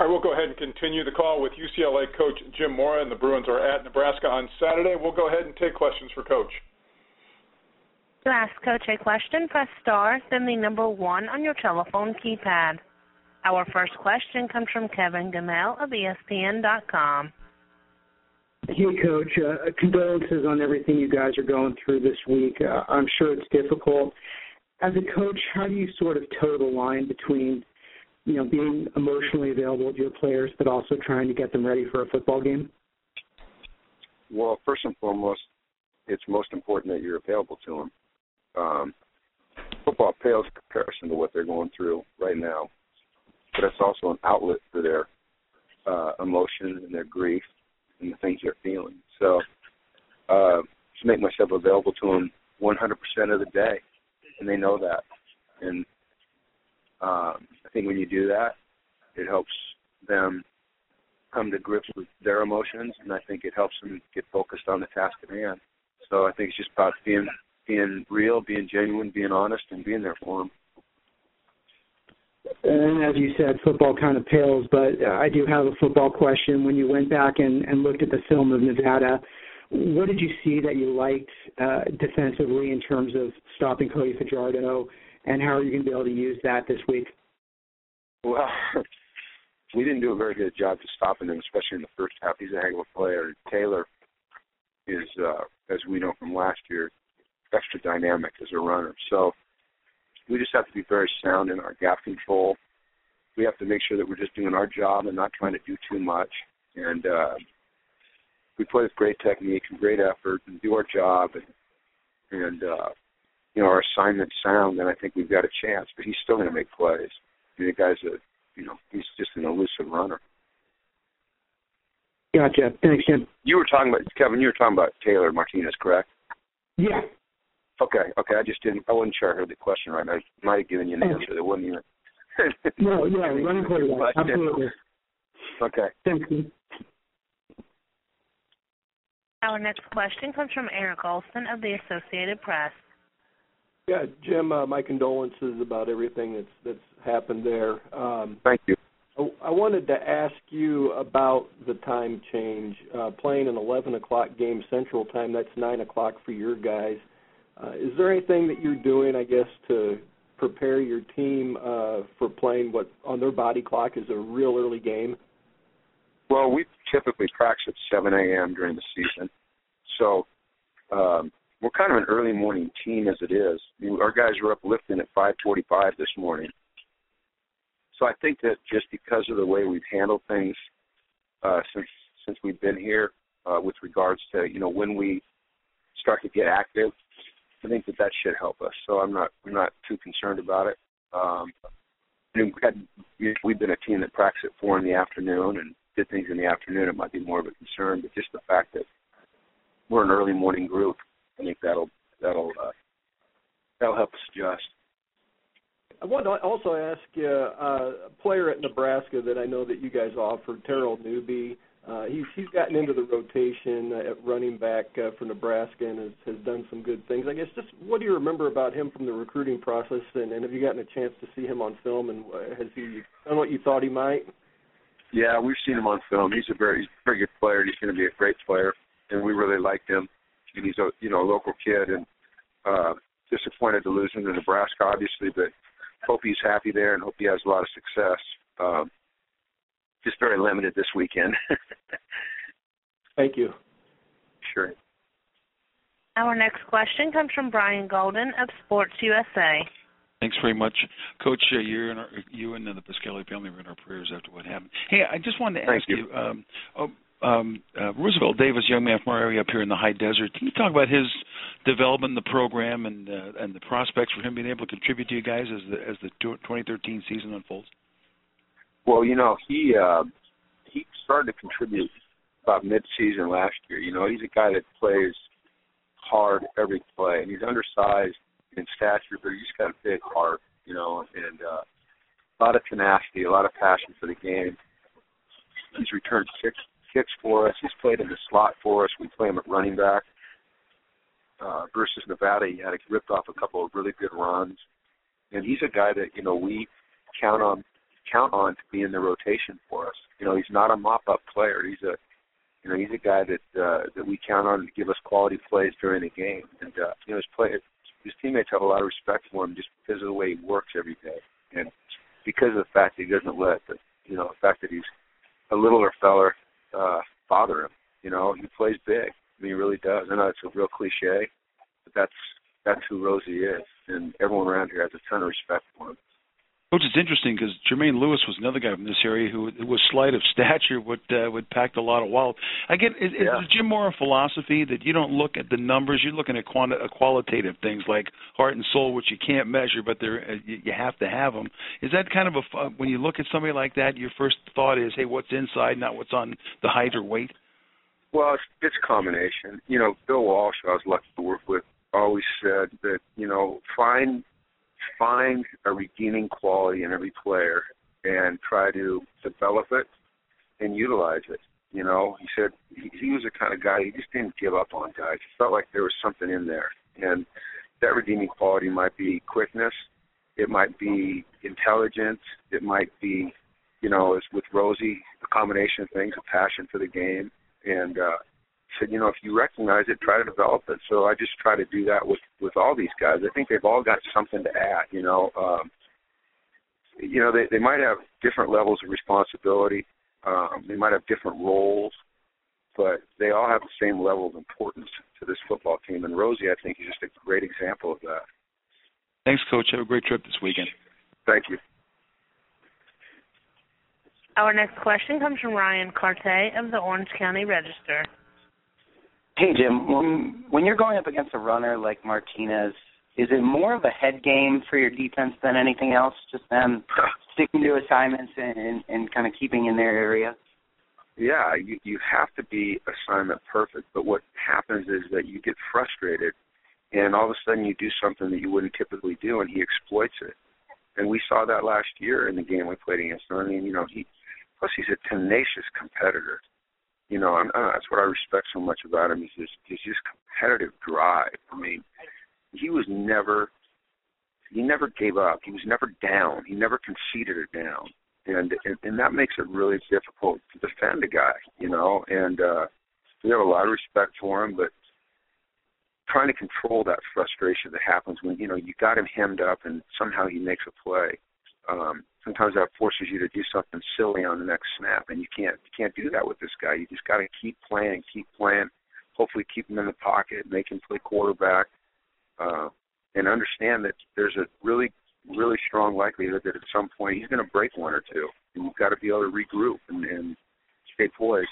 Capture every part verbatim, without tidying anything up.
All right, we'll go ahead and continue the call with U C L A coach Jim Mora, and the Bruins are at Nebraska on Saturday. We'll go ahead and take questions for Coach. To ask Coach a question, press star, then the number one on your telephone keypad. Our first question comes from Kevin Gamel of E S P N dot com. Hey, Coach. Uh, condolences on everything you guys are going through this week. Uh, I'm sure it's difficult. As a coach, how do you sort of toe the line between, you know, being emotionally available to your players, but also trying to get them ready for a football game? Well, first and foremost, it's most important that you're available to them. Um, football pales in comparison to what they're going through right now, but it's also an outlet for their uh, emotion and their grief and the things they're feeling. So uh, just make myself available to them one hundred percent of the day, and they know that. And um, I think when you do that, it helps them come to grips with their emotions, and I think it helps them get focused on the task at hand. So I think it's just about being being real, being genuine, being honest, and being there for them. And as you said, football kind of pales, but I do have a football question. When you went back and, and looked at the film of Nevada, what did you see that you liked uh, defensively in terms of stopping Cody Fajardo, and how are you going to be able to use that this week? Well, we didn't do a very good job to stopping him, especially in the first half. He's a heck of a player. Taylor is, uh, as we know from last year, extra dynamic as a runner. So we just have to be very sound in our gap control. We have to make sure that we're just doing our job and not trying to do too much. And uh, we play with great technique and great effort and do our job. And, and uh, you know, our assignment's sound, then I think we've got a chance. But he's still going to make plays. I mean, the guy's a, you know, he's just an elusive runner. Gotcha. Thanks, Jim. You were talking about, Kevin, you were talking about Taylor Martinez, correct? Yeah. Okay, okay. I just didn't, I wasn't sure I heard the question right. I might have given you an answer that wasn't even. No, yeah, running quarterback. Absolutely. Okay. Thank you. Our next question comes from Eric Olson of the Associated Press. Yeah, Jim, uh, my condolences about everything that's that's happened there. Um, Thank you. I wanted to ask you about the time change. Uh, playing an eleven o'clock game Central Time, that's nine o'clock for your guys. Uh, is there anything that you're doing, I guess, to prepare your team uh, for playing what on their body clock is a real early game? Well, we typically practice at seven a.m. during the season. So um, we're kind of an early morning team as it is. I mean, our guys were up lifting at five forty-five this morning. So I think that just because of the way we've handled things uh, since since we've been here uh, with regards to, you know, when we start to get active, I think that that should help us. So I'm not I'm not too concerned about it. Um, we've, had, we've been a team that practiced at four in the afternoon and did things in the afternoon. It might be more of a concern, but just the fact that we're an early morning group, I think that'll that'll uh, that'll help us adjust. I want to also ask you, uh, a player at Nebraska that I know that you guys offered, Terrell Newby. Uh, he's he's gotten into the rotation at running back uh, for Nebraska and has, has done some good things. I guess just what do you remember about him from the recruiting process, and, and have you gotten a chance to see him on film, and has he done what you thought he might? Yeah, we've seen him on film. He's a very he's a very good player, and he's going to be a great player, and we really liked him. And he's a you know a local kid, and uh, disappointed to lose him to Nebraska, obviously, but hope he's happy there and hope he has a lot of success. Um, just very limited this weekend. Thank you. Sure. Our next question comes from Brian Golden of Sports U S A. Thanks very much. Coach, uh, you and, our, you and the Piscali family were in our prayers after what happened. Hey, I just wanted to Thank ask you. you, um, oh, um, uh, Roosevelt Davis, young man from our area up here in the high desert, can you talk about his development in the program and uh, and the prospects for him being able to contribute to you guys as the as the twenty thirteen season unfolds? Well, you know, he uh, he started to contribute about mid-season last year. You know, he's a guy that plays hard every play, and he's undersized in stature, but he's got a big heart, you know, and uh, a lot of tenacity, a lot of passion for the game. He's returned kicks, kicks for us. He's played in the slot for us. We play him at running back. Uh, versus Nevada, he had ripped off a couple of really good runs. And he's a guy that, you know, we count on count on to be in the rotation for us. You know, he's not a mop-up player. He's a, you know, he's a guy that uh, that we count on to give us quality plays during the game. And uh, you know, his play, his teammates have a lot of respect for him just because of the way he works every day, and because of the fact that he doesn't let the, you know, the fact that he's a littler feller uh, bother him. You know, he plays big. I mean, he really does. I know it's a real cliche, but that's that's who Rosie is, and everyone around here has a ton of respect for him. Coach, it's interesting because Jermaine Lewis was another guy from this area who was slight of stature, but uh, would packed a lot of wall. I get is, yeah. is Jim Mora philosophy that you don't look at the numbers, you're looking at quanti- qualitative things like heart and soul, which you can't measure, but they're uh, you, you have to have them. Is that kind of a uh, when you look at somebody like that, your first thought is, hey, what's inside, not what's on the height or weight? Well, it's, it's a combination. You know, Bill Walsh, I was lucky to work with, always said that, you know, find find a redeeming quality in every player and try to develop it and utilize it. You know, he said he, he was the kind of guy, he just didn't give up on guys. He felt like there was something in there. And that redeeming quality might be quickness, it might be intelligence, it might be, you know, as with Rosie, a combination of things, a passion for the game. And uh, said, you know, if you recognize it, try to develop it. So I just try to do that with, with all these guys. I think they've all got something to add, you know. Um, you know, they, they might have different levels of responsibility. Um, they might have different roles, but they all have the same level of importance to this football team. And Rosie, I think, is just a great example of that. Thanks, Coach. Have a great trip this weekend. Thank you. Our next question comes from Ryan Carte of the Orange County Register. Hey, Jim, when, when you're going up against a runner like Martinez, is it more of a head game for your defense than anything else, just them sticking to assignments and, and, and kind of keeping in their area? Yeah, you, you have to be assignment perfect, but what happens is that you get frustrated, and all of a sudden you do something that you wouldn't typically do, and he exploits it. And we saw that last year in the game we played against him. I mean, you know, he plus he's a tenacious competitor. You know, I'm, uh, that's what I respect so much about him. Is his, his just competitive drive. I mean, he was never, he never gave up. He was never down. He never conceded or down, and and, and that makes it really difficult to defend a guy. You know, and uh, we have a lot of respect for him, but trying to control that frustration that happens when you know you got him hemmed up and somehow he makes a play. Um, sometimes that forces you to do something silly on the next snap, and you can't you can't do that with this guy. You just got to keep playing, keep playing. Hopefully, keep him in the pocket, make him play quarterback, uh, and understand that there's a really, really strong likelihood that at some point he's going to break one or two, and you've got to be able to regroup and, and stay poised.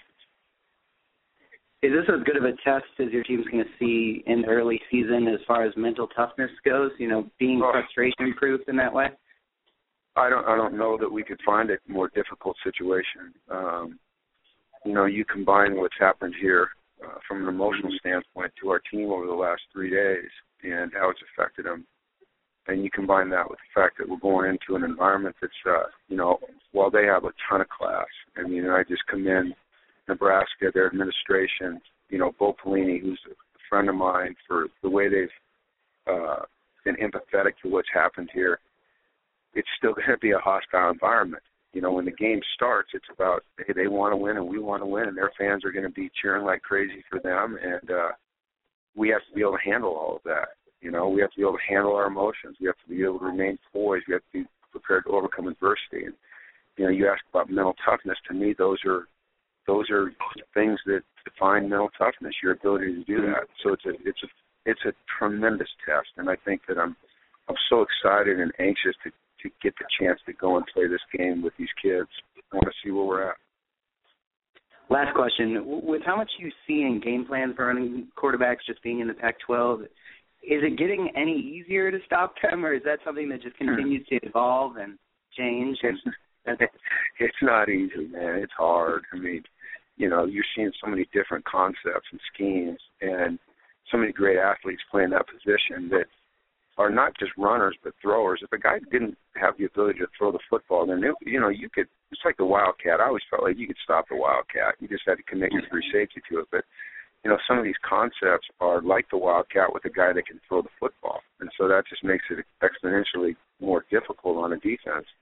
Is this as good of a test as your team's going to see in the early season as far as mental toughness goes? You know, being oh. frustration-proof in that way. I don't I don't know that we could find a more difficult situation. Um, you know, you combine what's happened here uh, from an emotional standpoint to our team over the last three days and how it's affected them, and you combine that with the fact that we're going into an environment that's, uh, you know, while they have a ton of class. I mean, I just commend Nebraska, their administration, you know, Bo Pelini, who's a friend of mine, for the way they've uh, been empathetic to what's happened here. It's still going to be a hostile environment. You know, when the game starts, it's about, hey, they want to win and we want to win, and their fans are going to be cheering like crazy for them, and uh, we have to be able to handle all of that. You know, we have to be able to handle our emotions. We have to be able to remain poised. We have to be prepared to overcome adversity. And, you know, you asked about mental toughness. To me, those are those are things that define mental toughness, your ability to do that. So it's a it's a it's a tremendous test, and I think that I'm I'm so excited and anxious to to get the chance to go and play this game with these kids. I want to see where we're at. Last question. With how much you see in game plans for running quarterbacks just being in the Pac twelve, is it getting any easier to stop them, or is that something that just continues to evolve and change? It's, it's not easy, man. It's hard. I mean, you know, you're seeing so many different concepts and schemes and so many great athletes playing that position that are not just runners but throwers. If a guy didn't have the ability to throw the football, then, it, you know, you could, it's like the Wildcat. I always felt like you could stop the Wildcat. You just had to connect your free safety to it. But, you know, some of these concepts are like the Wildcat with a guy that can throw the football. And so that just makes it exponentially more difficult on a defense.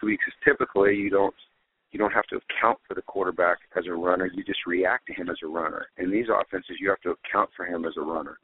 weeks is typically you don't you don't have to account for the quarterback as a runner. You just react to him as a runner. In these offenses, you have to account for him as a runner.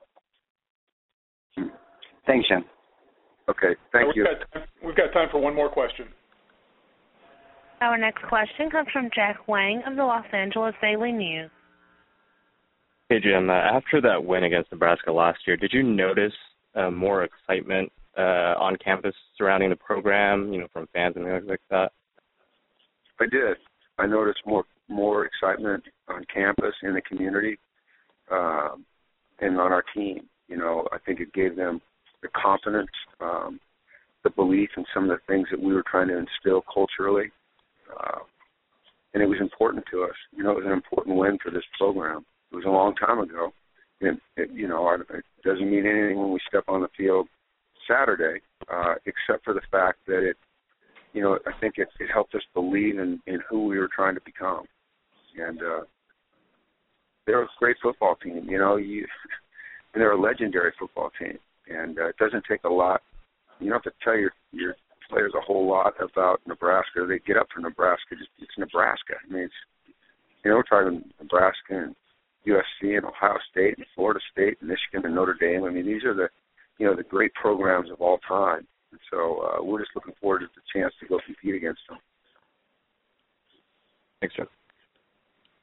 Thanks, Jim. Okay, thank we've you. Got time, we've got time for one more question. Our next question comes from Jack Wang of the Los Angeles Daily News. Hey, Jim. Uh, after that win against Nebraska last year, did you notice uh, more excitement uh, on campus surrounding the program, you know, from fans and things like that? I did. I noticed more more excitement on campus, in the community, um, and on our team. You know, I think it gave them the confidence, um, the belief in some of the things that we were trying to instill culturally. Uh, and it was important to us. You know, it was an important win for this program. It was a long time ago. And, it, you know, it doesn't mean anything when we step on the field Saturday, uh, except for the fact that it, you know, I think it, it helped us believe in, in who we were trying to become. And uh, they're a great football team, you know, you, and they're a legendary football team. And uh, it doesn't take a lot. You don't have to tell your, your players a whole lot about Nebraska. They get up for Nebraska. Just, it's Nebraska. I mean, it's, you know, we're talking Nebraska and U S C and Ohio State and Florida State and Michigan and Notre Dame. I mean, these are the, you know, the great programs of all time. And so uh, we're just looking forward to the chance to go compete against them. Thanks, Jim.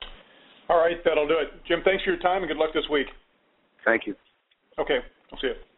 All right, that'll do it. Jim, thanks for your time and good luck this week. Thank you. Okay, I'll see you.